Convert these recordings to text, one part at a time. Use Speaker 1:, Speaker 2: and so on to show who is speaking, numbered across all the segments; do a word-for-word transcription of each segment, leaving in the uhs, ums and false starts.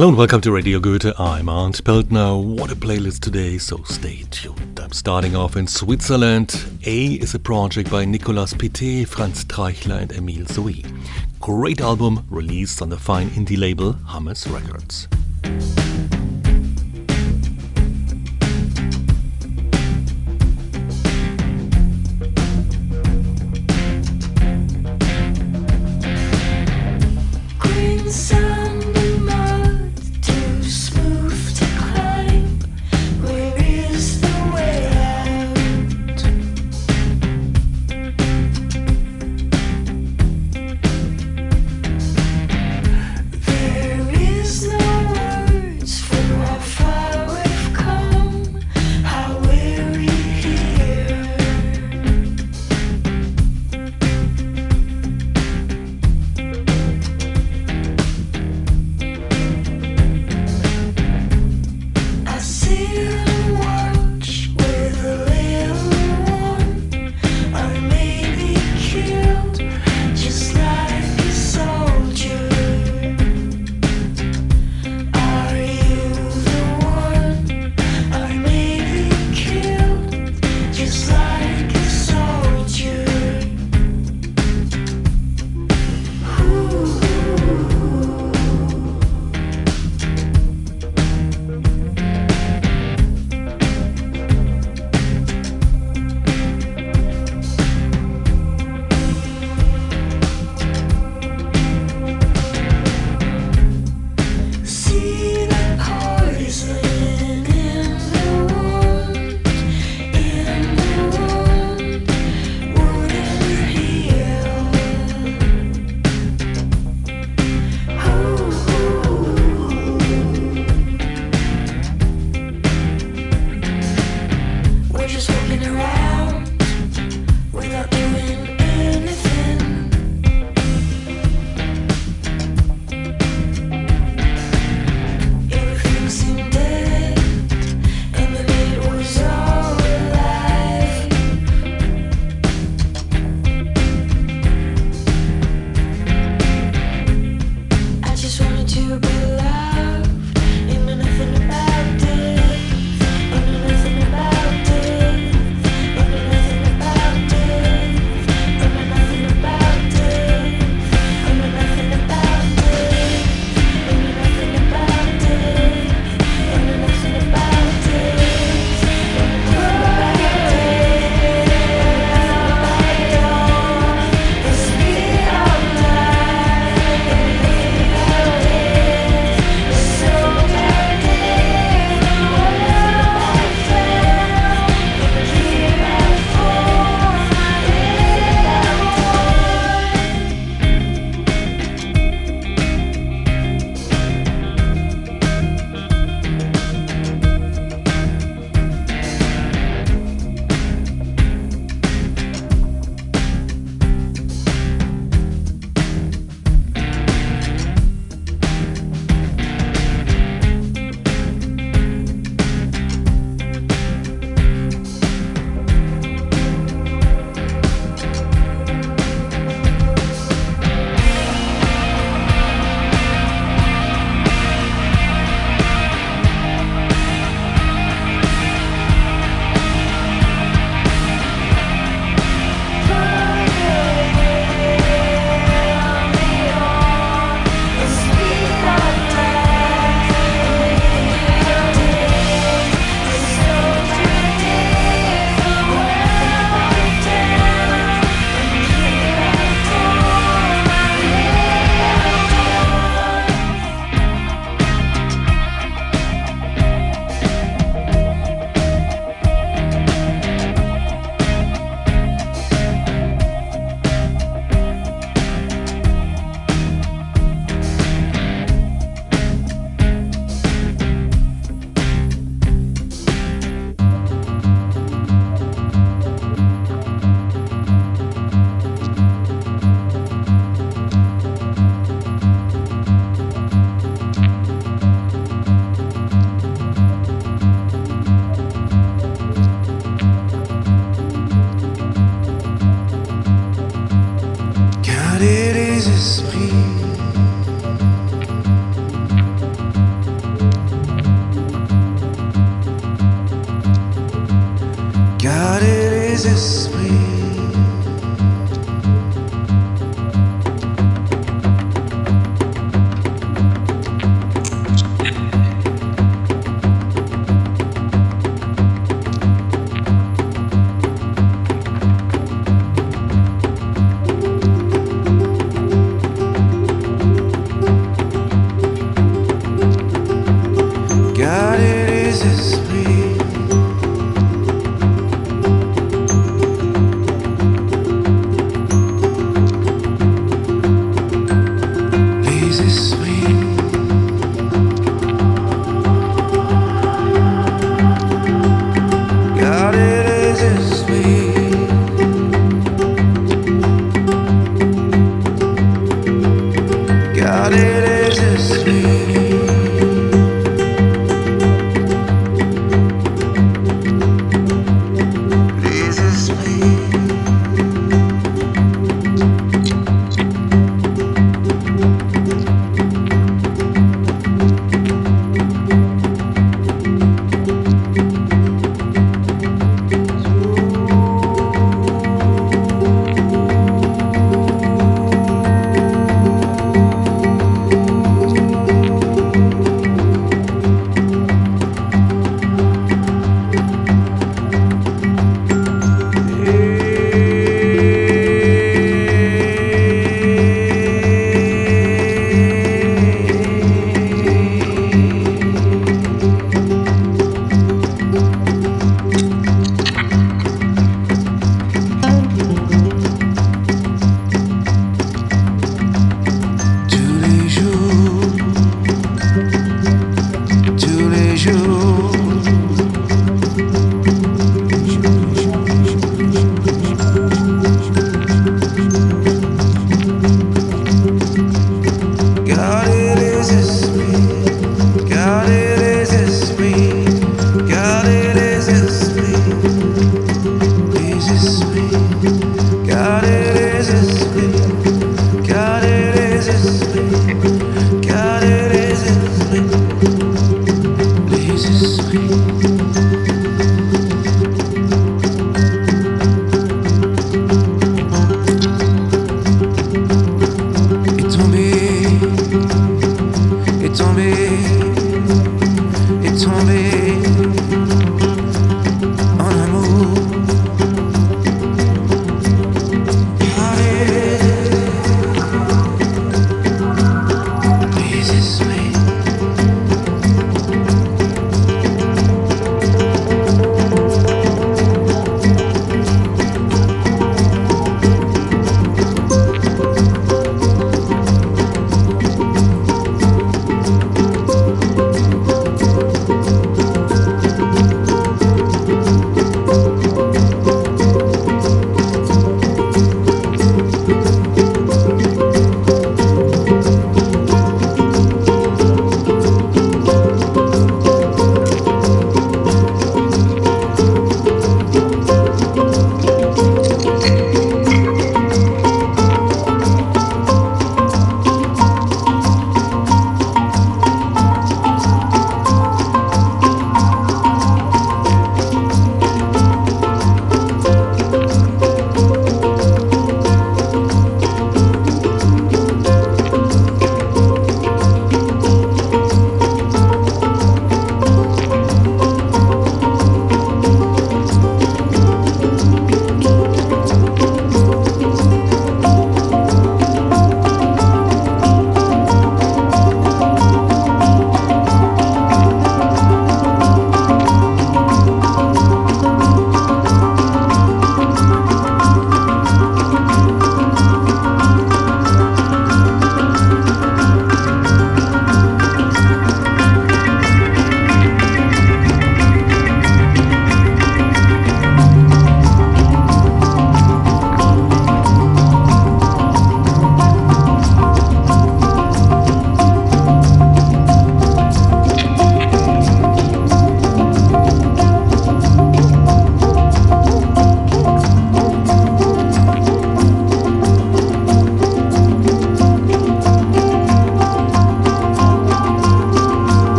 Speaker 1: Hello and welcome to Radio Goethe. I'm Arndt Peltner. What a playlist today, so stay tuned. I'm starting off in Switzerland. A is a project by Nicolas Pittet, Franz Treichler and Emile Zoe. Great album released on the fine indie label Hummus Records.
Speaker 2: There is no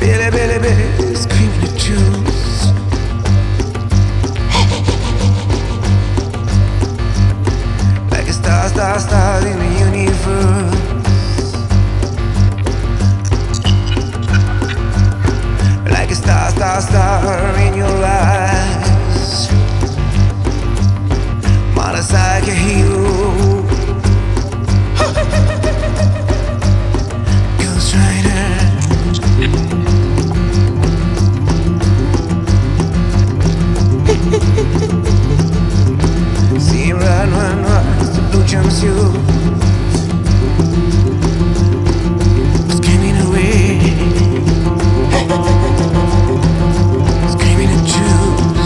Speaker 2: Billy, Billy, Billy, screaming the truth. Like a star, star, star in the universe. Like a star, star, star in your eyes. Modest like a hero. Ghost Rider. See him run, run, run, it's the blue jumpsuit. Screaming away. Screaming the truth.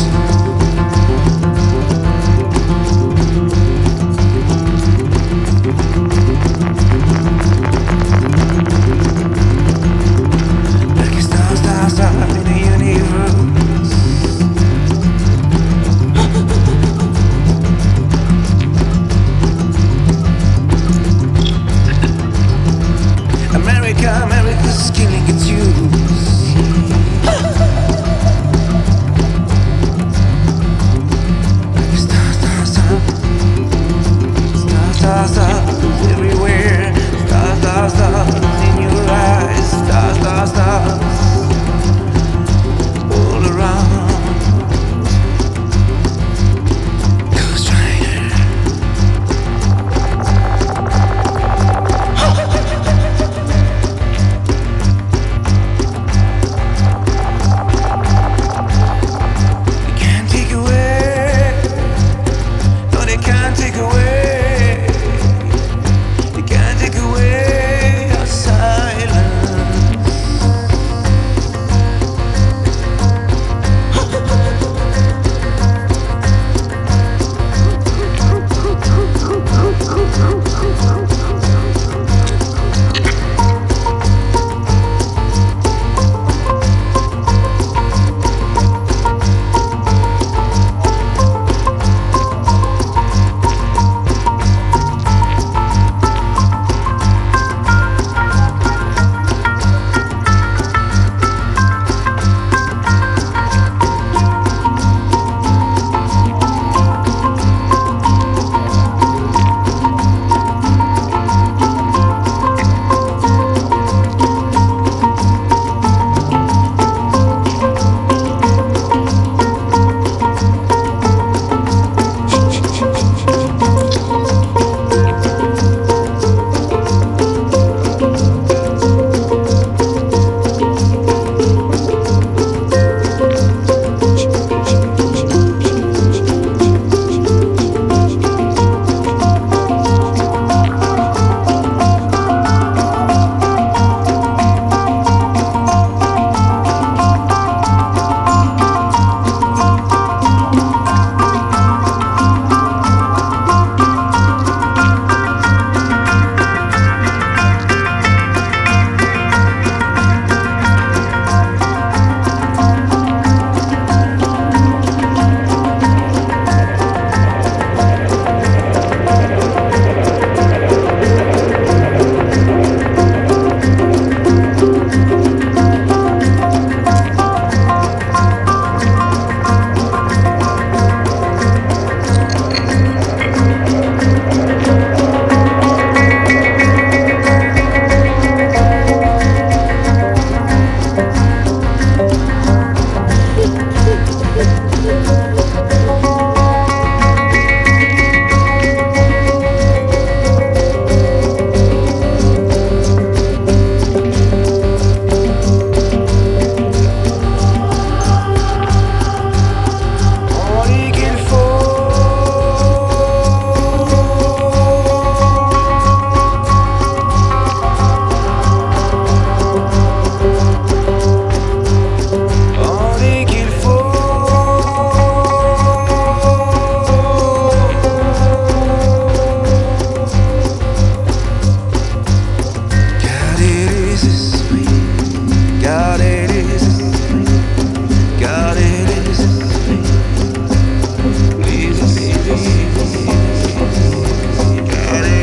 Speaker 2: Like a star, star, star in the universe. America, America's killing its youth. Star, star, star. Star, star, stars everywhere. Star, star, stars in your eyes. Star, star, stars all around. Ghost Rider. They can't take away. No, they can't take away. They can't take away our silence.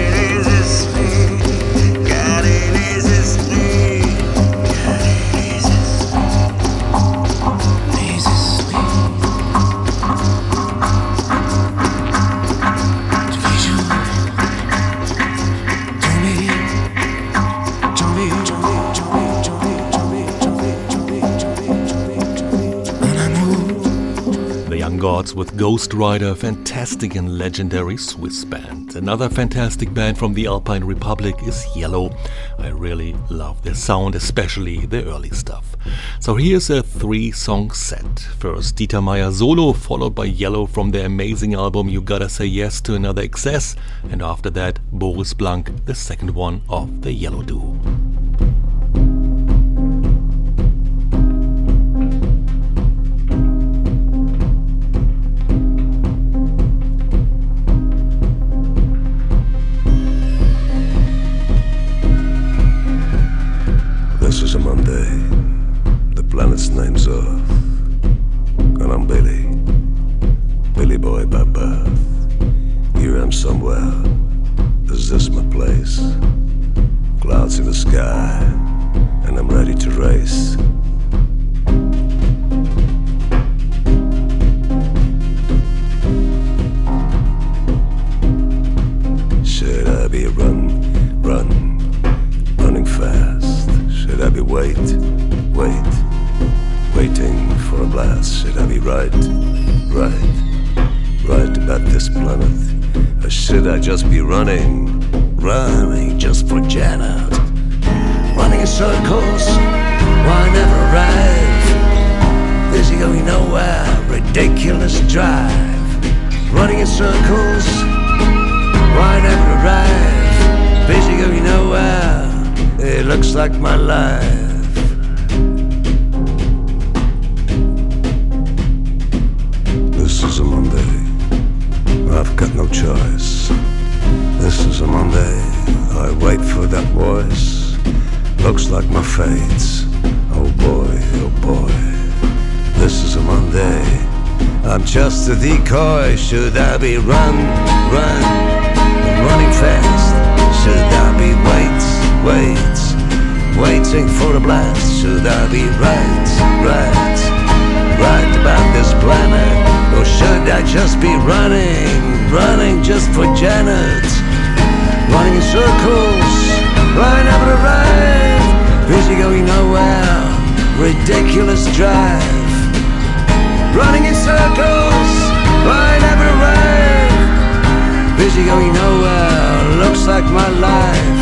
Speaker 2: Is
Speaker 1: Records with Ghost Rider, fantastic and legendary Swiss band. Another fantastic band from the Alpine Republic is Yellow. I really love their sound, especially the early stuff. So here's a three-song set. First Dieter Meier solo, followed by Yellow from their amazing album You Gotta Say Yes to Another Excess, and after that Boris Blank, the second one of the Yellow duo.
Speaker 3: This is a Monday, the planet's name's Earth, and I'm Billy, Billy boy by birth. Here I am somewhere, is this my place? Clouds in the sky, and I'm ready to race. Should I be run, run, running fast? Should I be wait, wait, waiting for a blast? Should I be right, right, right about this planet? Or should I just be running, running just for Janet? Running in circles, why never arrive? Busy going nowhere, ridiculous drive. Running in circles, why never arrive? Busy going nowhere, it looks like my life. This is a Monday, I've got no choice. This is a Monday, I wait for that voice. Looks like my fate's, oh boy, oh boy. This is a Monday, I'm just a decoy. Should I be run, run, running fast? Should I be wait, wait, waiting for a blast? Should I be right, right, right about this planet? Or should I just be running, running just for Janet? Running in circles, I never arrive. Busy going nowhere, ridiculous drive. Running in circles, I never arrive. Busy going nowhere, looks like my life.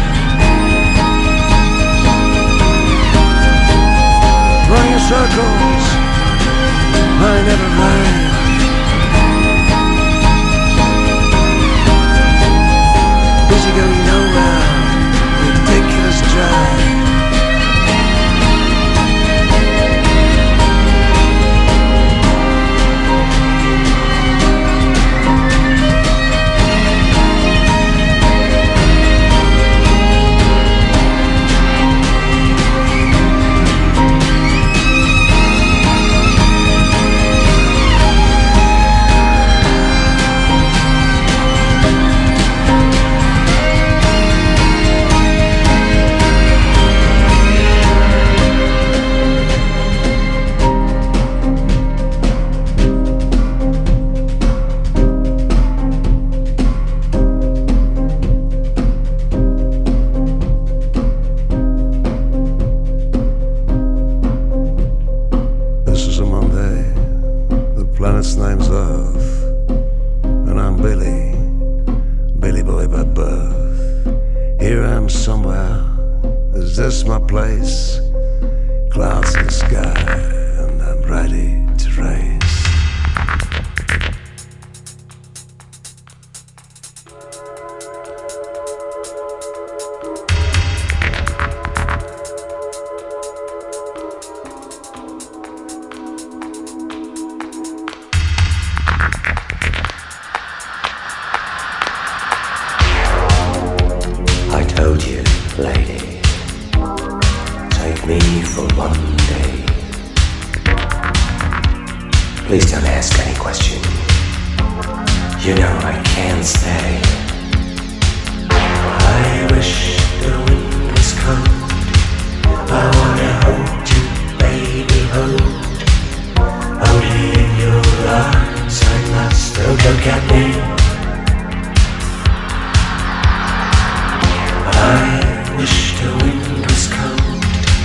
Speaker 3: Running in circles, I never arrive. Busy going nowhere, ridiculous drive.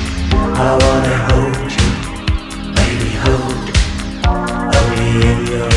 Speaker 4: I wanna hold you, baby, hold only in your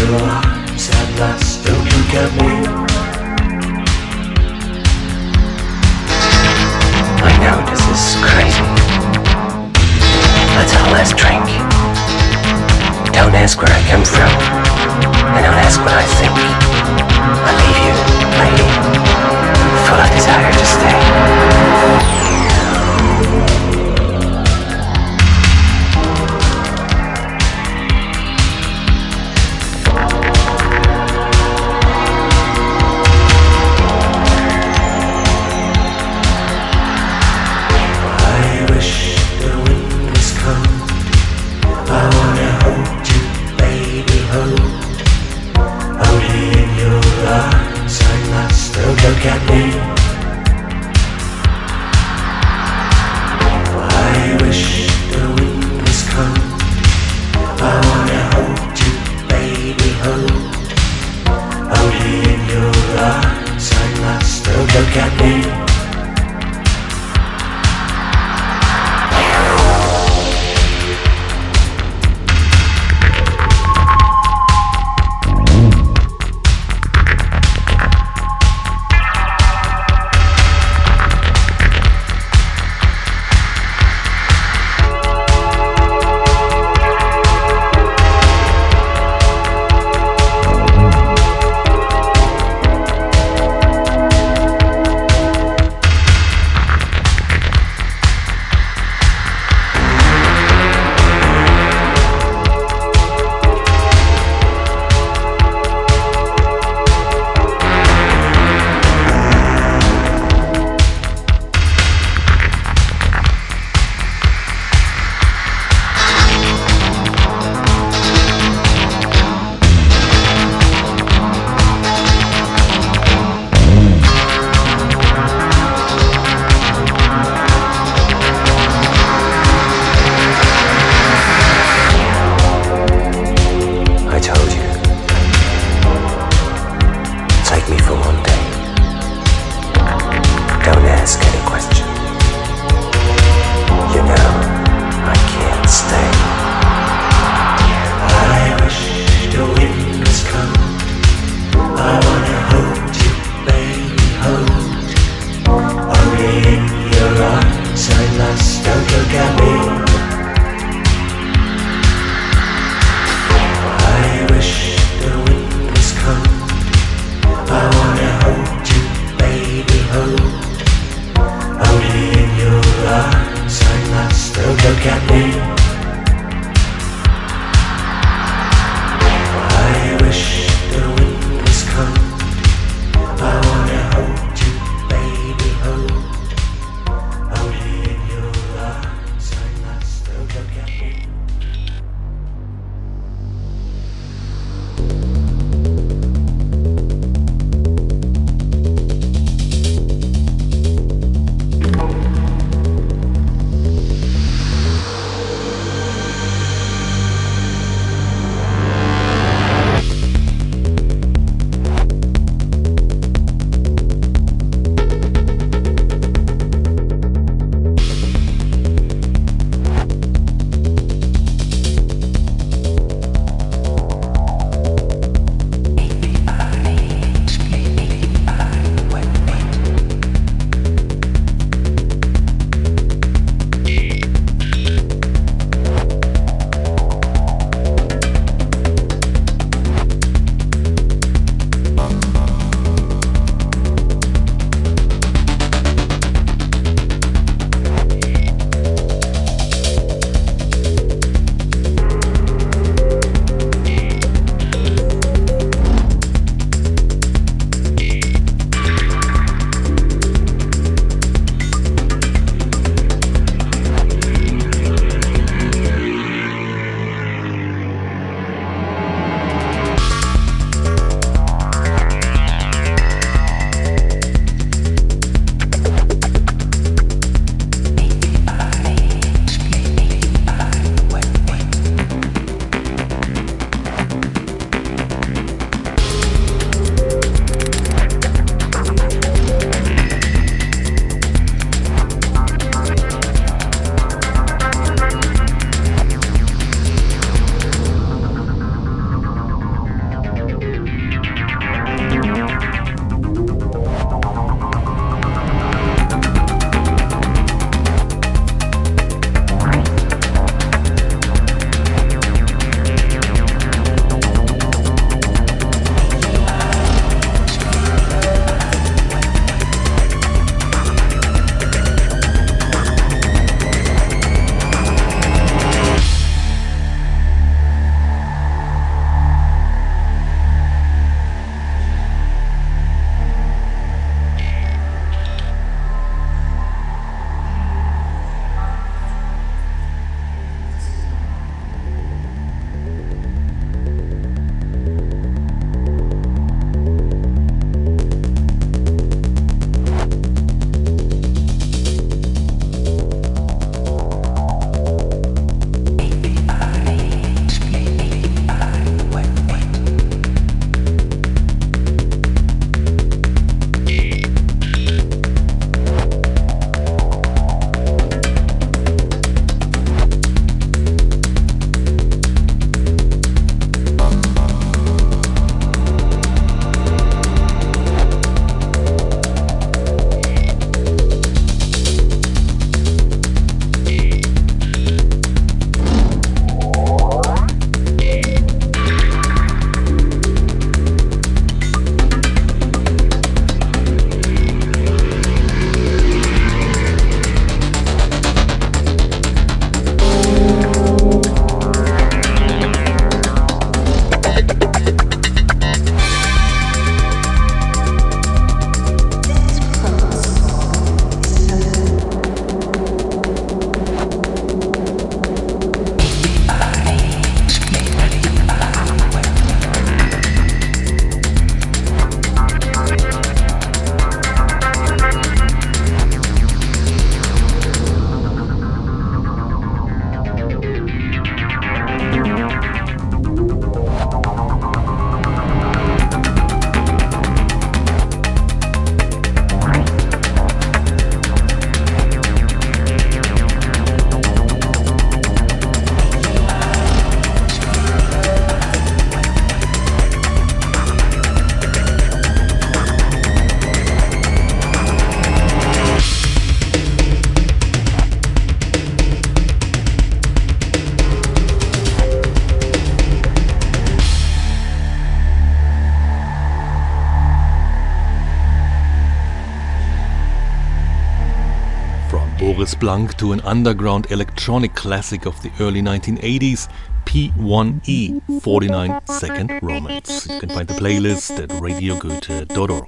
Speaker 1: Splunk to an underground electronic classic of the early nineteen eighties, P one E, forty-nine second Romance. You can find the playlist at radio goethe dot org.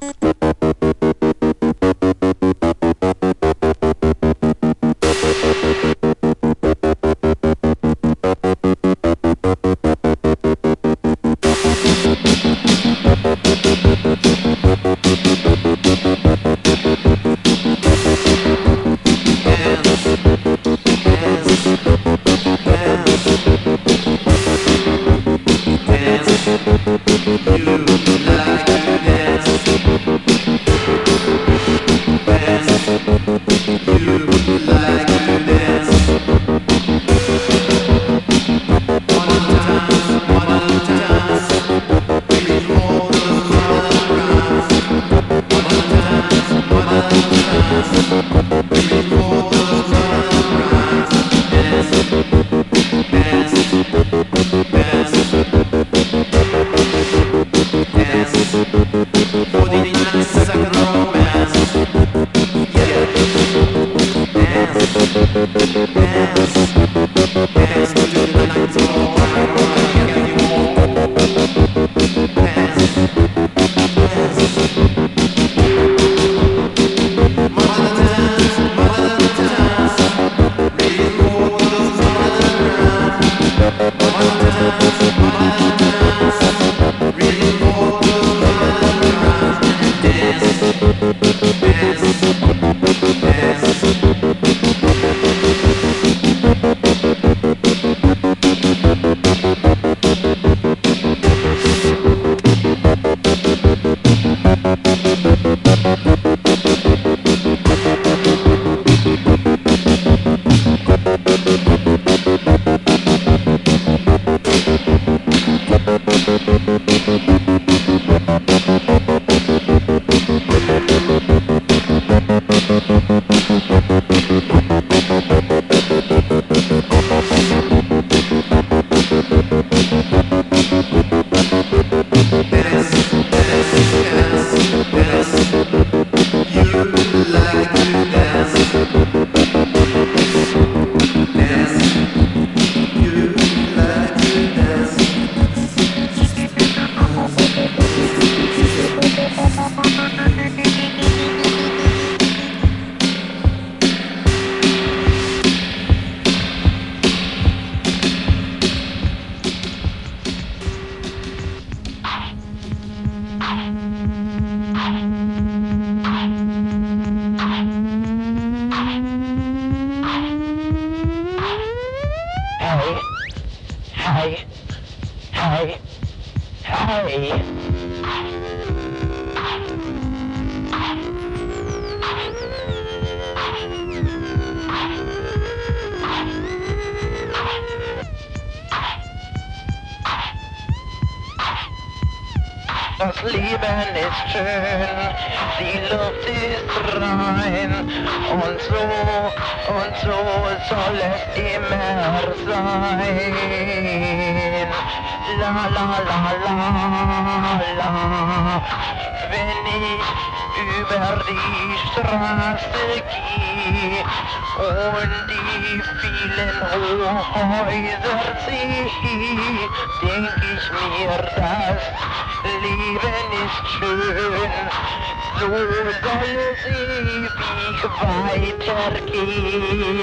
Speaker 4: Das Leben ist schön, die Luft ist rein und so und so soll es immer sein. La la la la la, wenn ich über die Straße gehe und die vielen Hochhäuser sehe, denk ich mir, das Leben ist schön, so soll es ewig weitergehen.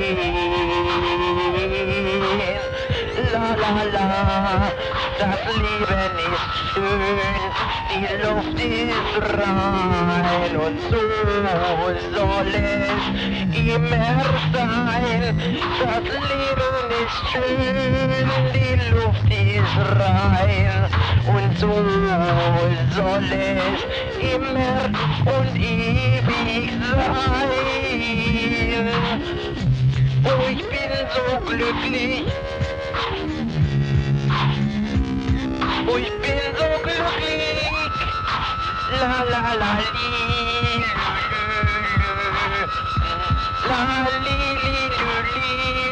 Speaker 4: La la la, das Leben ist schön, die Luft ist rein und so soll es immer sein. Das Leben ist schön, die Luft ist rein und so soll es immer und ewig sein. Oh, ich bin so glücklich. Oh, ich bin so glücklich. La la la li, la li li li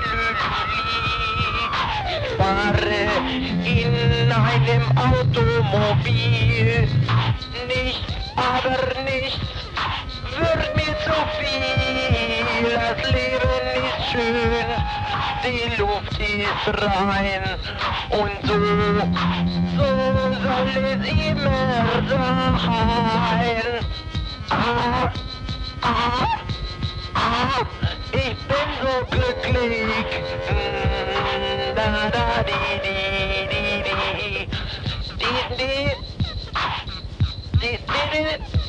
Speaker 4: li. Ich fahre in einem Automobil. Nichts, aber nichts wird mir zu viel. das Leben ist schön, die Luft ist rein und so, so soll es immer sein. Ah, ah, ah, ich bin so glücklich. Mm, da, da, di, di, di, di, di, di, di, di, di.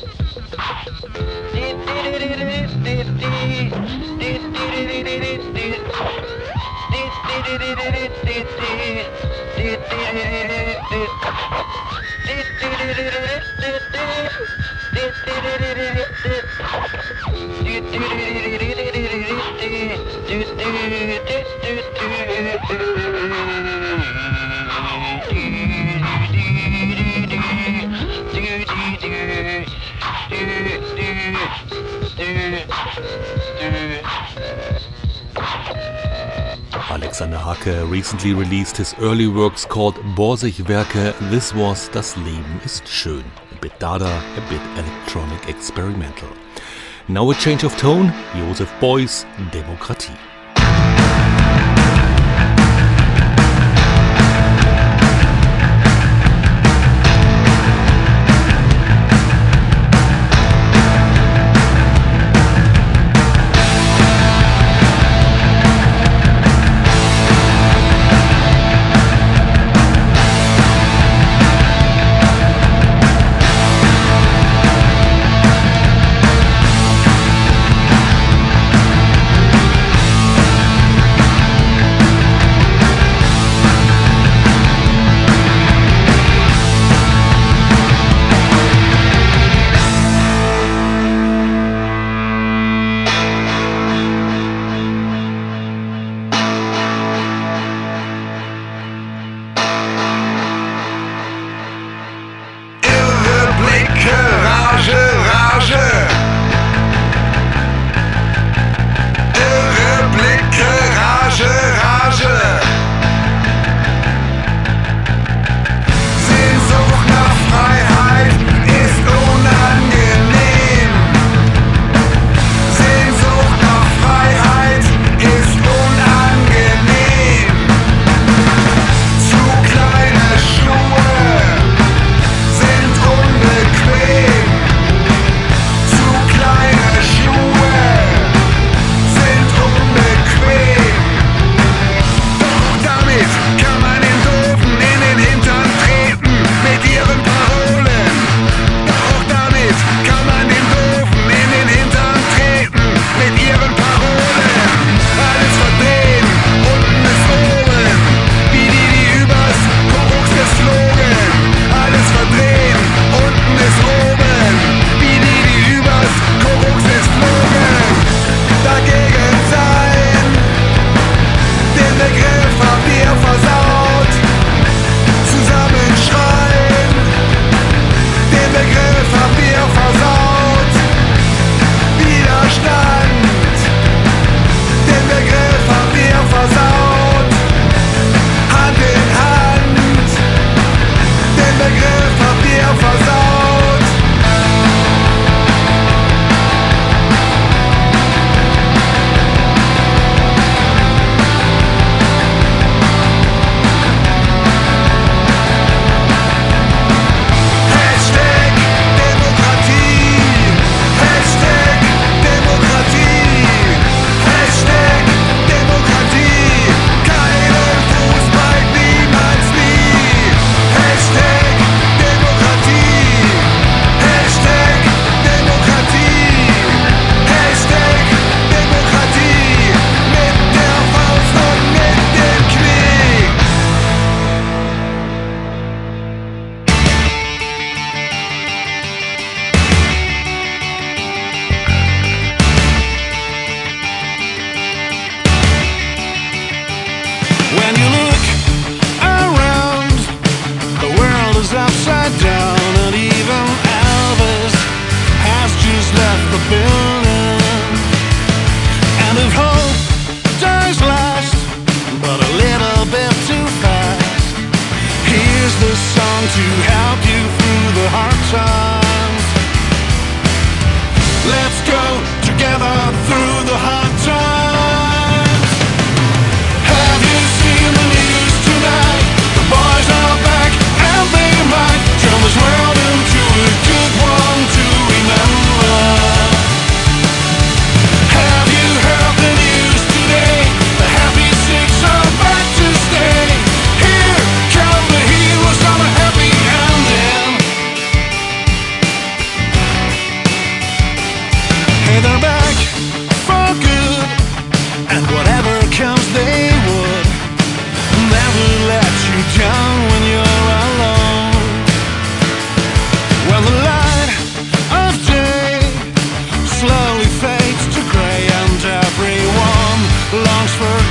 Speaker 1: Alexander Hacke recently released his early works called Borsig-Werke. This was Das Leben ist schön. A bit Dada, a bit electronic experimental. Now a change of tone, Joseph Beuys, Demokratie.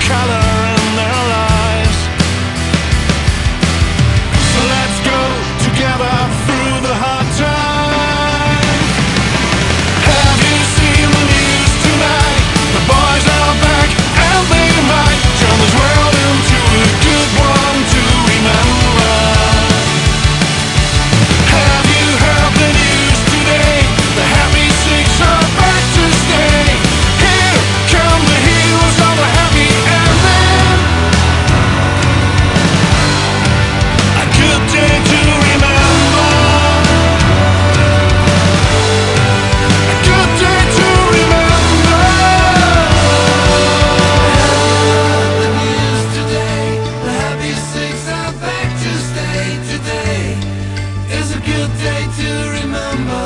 Speaker 2: color in their lives. So let's go together through the hard times. Have you seen the news tonight? The boys are back and they might turn this world into a good one to remember. Have you heard the news today? The happy six are back to stay. Here come the heroes of a happy ending. A good day to remember. A good day to remember. The news today, the happy six are back to stay. Today is a good day to remember.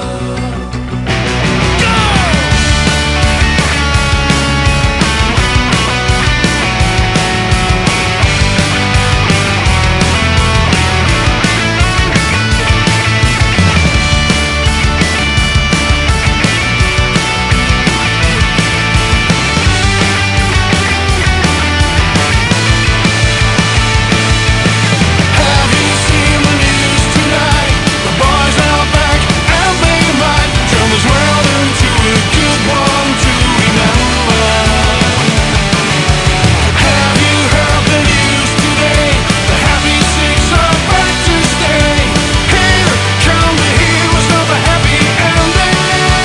Speaker 2: Have you seen the news tonight? The boys are back and they might turn this world into a good one to remember. Have you heard the news today? The happy six are back to stay. Here come the heroes of a happy ending.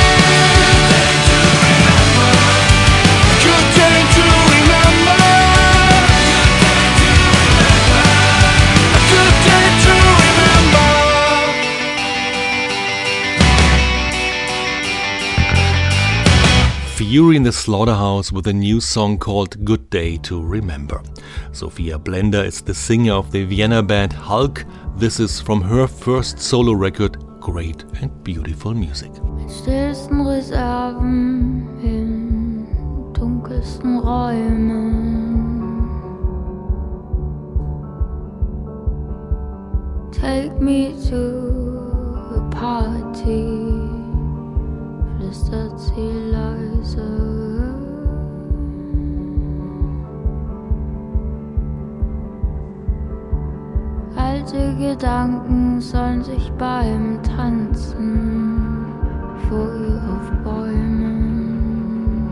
Speaker 2: A good day to remember. A good day to remember.
Speaker 1: Fury in the Slaughterhouse with a new song called Good Day to Remember. Sophia Blender is the singer of the Vienna band Hulk. This is from her first solo record, Great and Beautiful Music.
Speaker 5: Mit stillsten Reserven in dunkelsten Räumen. Take me to a party, flüstert sie leise. Alte Gedanken sollen sich beim Tanzen vor ihr auf Bäumen.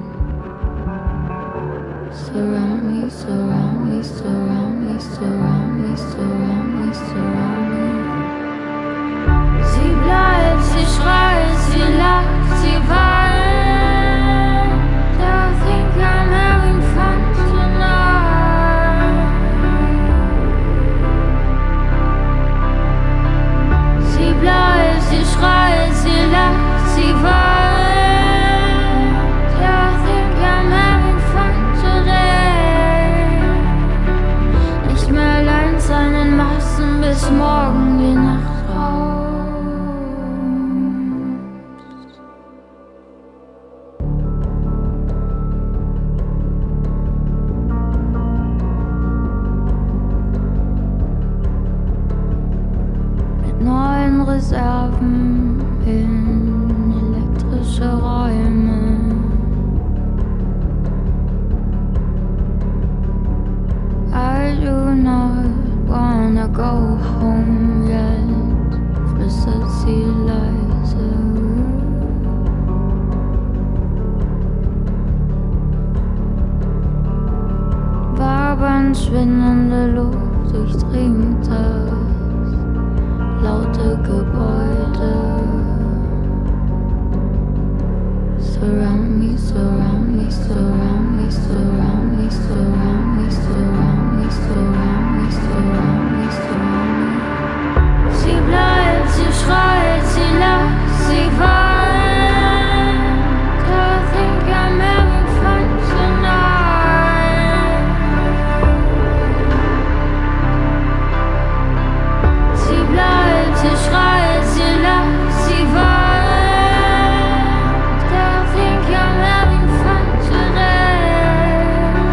Speaker 5: Surround me, surround me, surround me, surround me, surround me, surround me. Sie bleibt, sie schreit, sie lacht, sie weint. I think I'm having fun tonight. Sie bleibt, sie schreit, sie lacht, sie weint. I think I'm having fun today. Nicht mehr allein sein in Massen bis morgen die Nacht raus. Mit neuen Reserven in elektrische Räume. I do not wanna go home yet, flüstert sie leise. Wabernd schwindende Luft durchdringt das laute Gebäude. Surround me, surround me, surround me, surround me, surround me, surround me, surround me, surround me, surround me. Sie bleibt, sie schreit, sie lacht, sie weint. I think I'm having fun tonight. Sie bleibt, sie schreit, sie lacht, sie weint. I think I'm having fun today.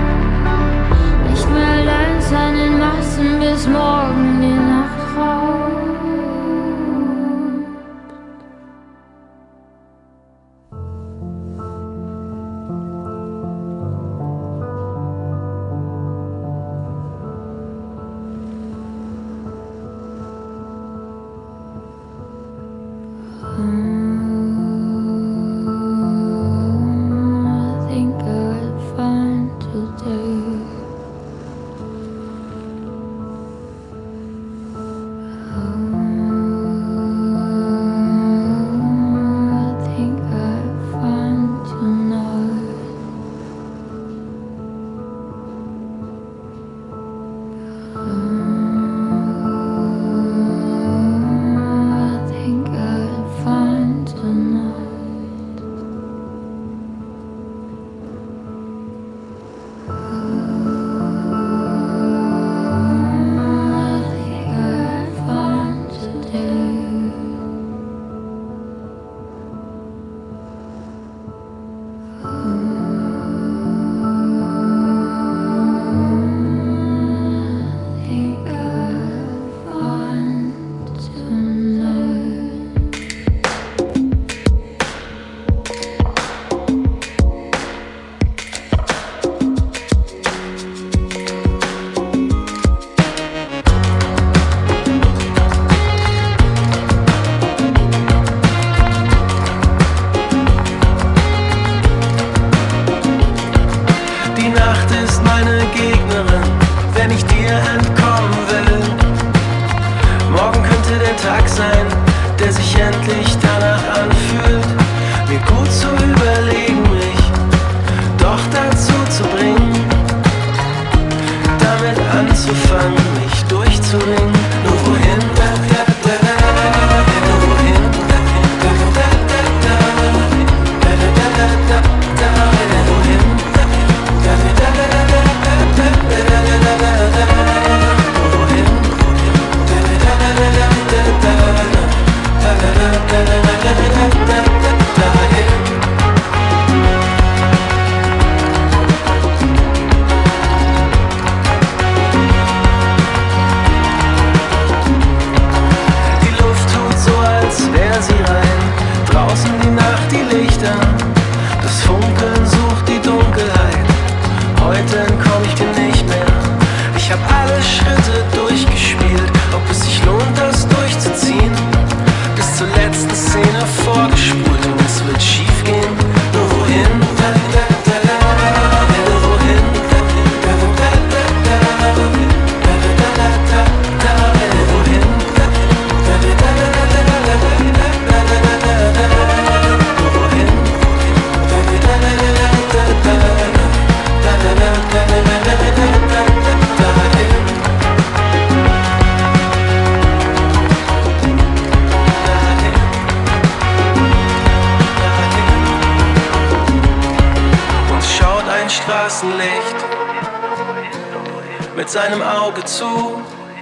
Speaker 6: mit seinem Auge zu.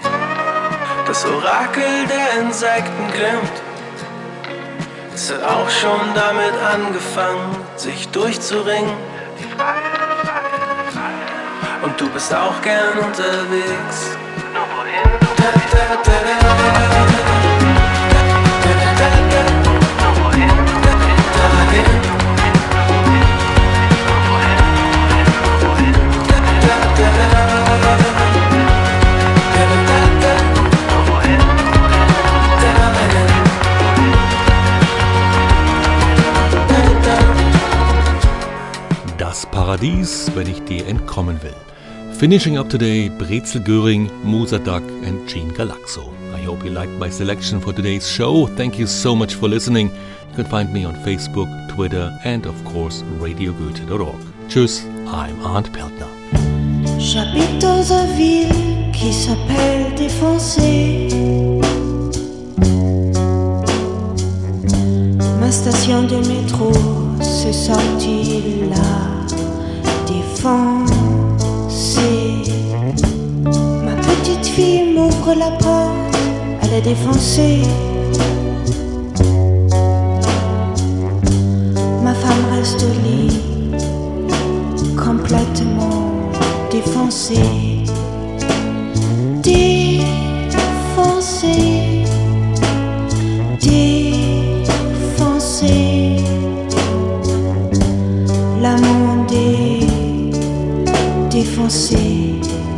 Speaker 6: Das Orakel der Insekten glimmt. Es hat auch schon damit angefangen, sich durchzuringen. Und du bist auch gern unterwegs. Nur wohin? Da, da, da, da.
Speaker 1: Das Paradies, wenn ich dir entkommen will. Finishing up today, Brezel Göring, Musa Duck and Gene Galaxo. I hope you liked my selection for today's show. Thank you so much for listening. You can find me on Facebook, Twitter and of course radio goethe dot org. Tschüss, I'm Arndt Peltner.
Speaker 7: J'habite dans une ville qui s'appelle Défoncé. Ma station de métro, c'est sorti là. Défoncé. Ma petite fille m'ouvre la porte, elle est défoncée. Ma femme reste au lit, complètement défoncée. Défoncée. Défoncée. La monde est défoncée.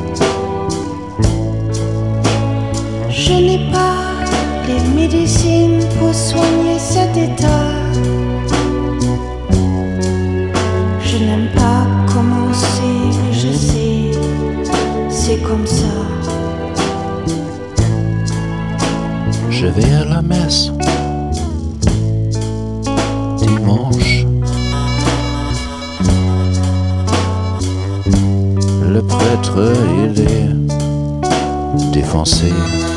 Speaker 7: Je n'ai pas les médecines pour soigner cet état. Je n'aime pas commencer, je
Speaker 8: Je vais à la messe dimanche. Le prêtre, il est défoncé.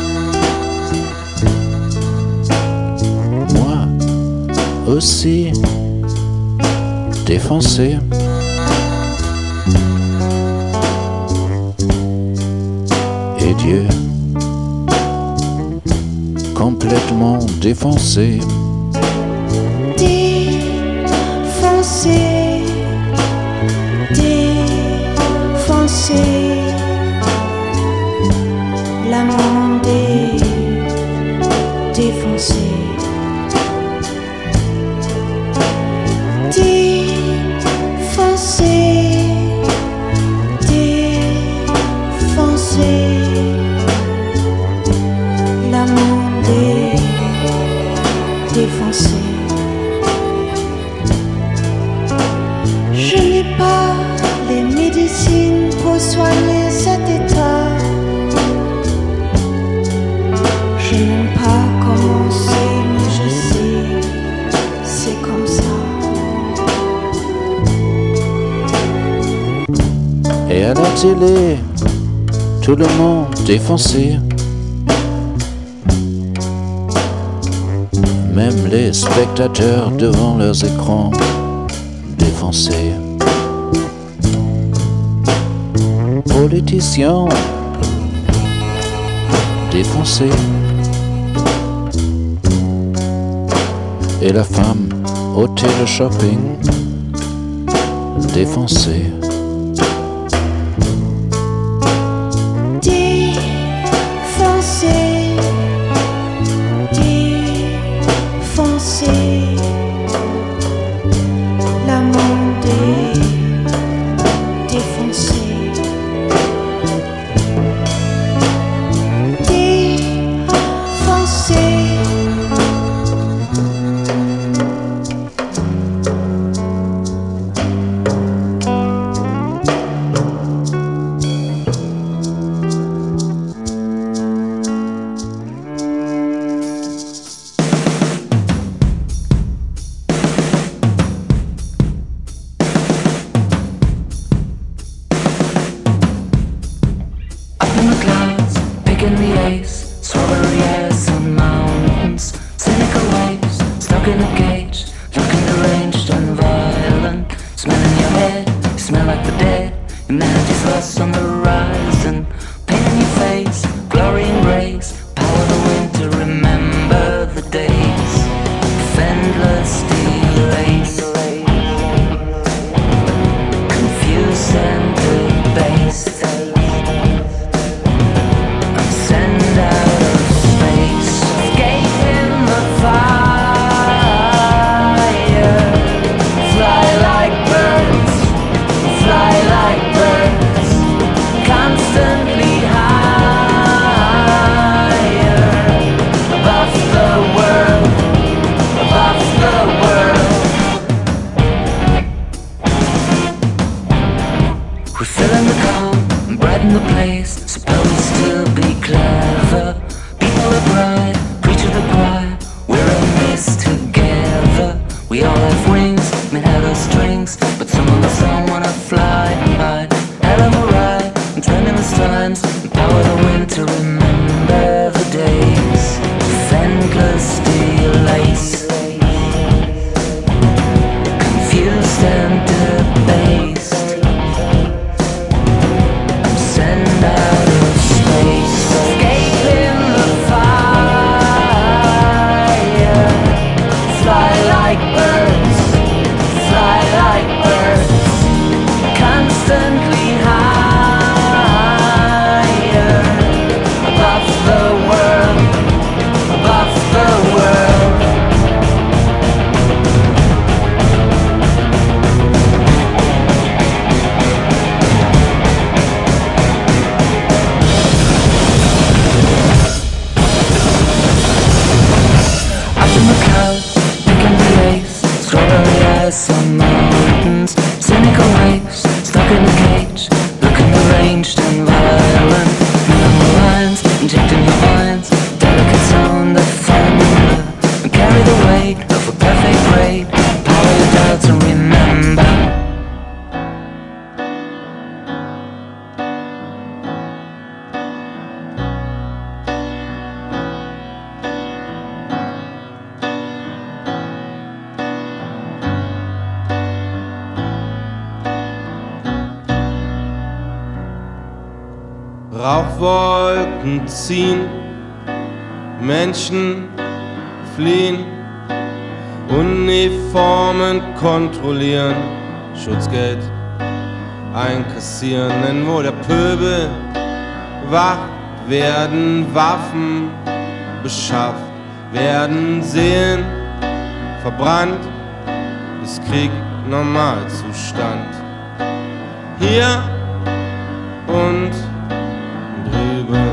Speaker 8: Moi aussi défoncé. Et Dieu complètement défoncé.
Speaker 7: Défoncé, défoncé, la monde est défoncée. Défoncé, défoncé, la monde est défoncée. Je n'ai pas les médecines pour soigner cet état. Je n'aime pas commencer, mais je sais, c'est comme ça.
Speaker 8: Et à la télé, tout le monde défoncé. Même les spectateurs devant leurs écrans défoncés. Politiciens défoncés. Et la femme au télé-shopping défoncée.
Speaker 7: Défoncé, défoncé, la monde est défoncée. Défoncé.
Speaker 6: Up in the clouds, picking the ace, strawberry airs on mountains, cynical waves, stuck in a cage, looking deranged and violent, smelling your head, you smell like the dead, humanity's lost on the horizon, pain in your face, glory and grace, power the wind to remember the days, endless delays, confused and debased. Send out of space, escaping the fire. Fly like birds, fly like birds, constantly higher. Above the world, above the world. We're filling the car, brighten the place, supposed to be clever. People are bright, preach to the choir. We're in this together. We all have wings, made out of strings, but some of us don't wanna fly high. Hell of a ride, I'm turning the times, empower the wind to remember the days. Endless delays, confused and debased. Send out of space, escaping the fire. Fly like birds, fly like birds, constantly higher. Above the world, above the world. Up in the clouds, picking the ace, strawberry eyes on mountains, cynical waves, stuck in a cage, looking deranged and violent. Minimal lines, injecting your minds, delicate sound that
Speaker 9: Rauchwolken ziehen, Menschen fliehen, Uniformen kontrollieren, Schutzgeld einkassieren, denn wo der Pöbel wacht, werden Waffen beschafft, werden Seelen verbrannt, ist Krieg Normalzustand. Hier und drüben,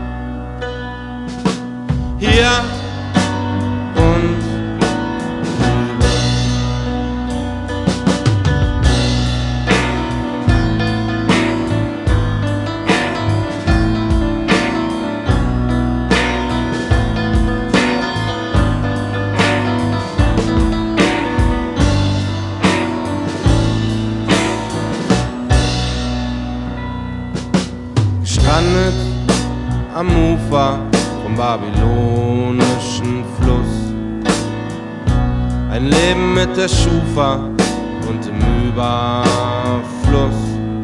Speaker 9: hier und drüben. Gestrandet am Ufer vom babylonischen Fluss. Ein Leben mit der Schufa und im Überfluss.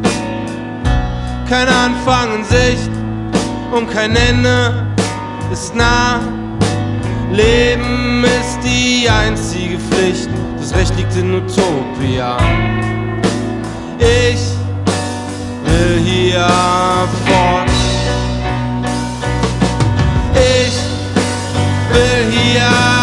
Speaker 9: Kein Anfang in Sicht und kein Ende ist nah. Leben ist die einzige Pflicht, das Recht liegt in Utopia. Ich will hier fort. Ich will hier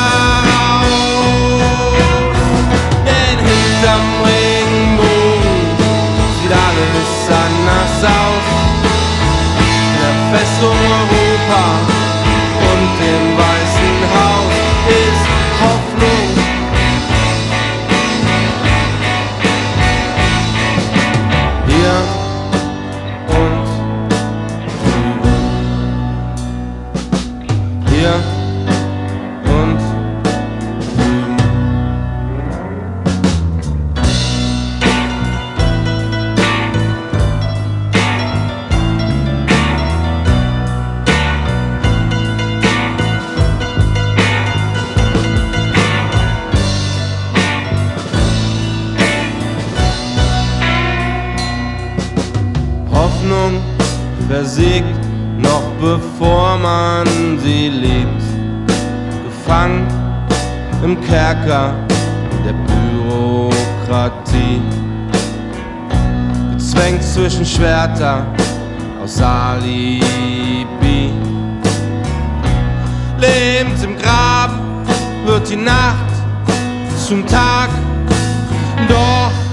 Speaker 9: raus, denn hinterm Regenbogen sieht alles anders aus. In der Festung Europa und dem Weißen Haus ist Hoffnung. Hier und drüben. Hier und drüben. Hoffnung versiegt noch bevor man sie liebt, gefangen im Kerker der Bürokratie, gezwängt zwischen Schwerter aus Alibi. Lebend im Grab wird die Nacht zum Tag, doch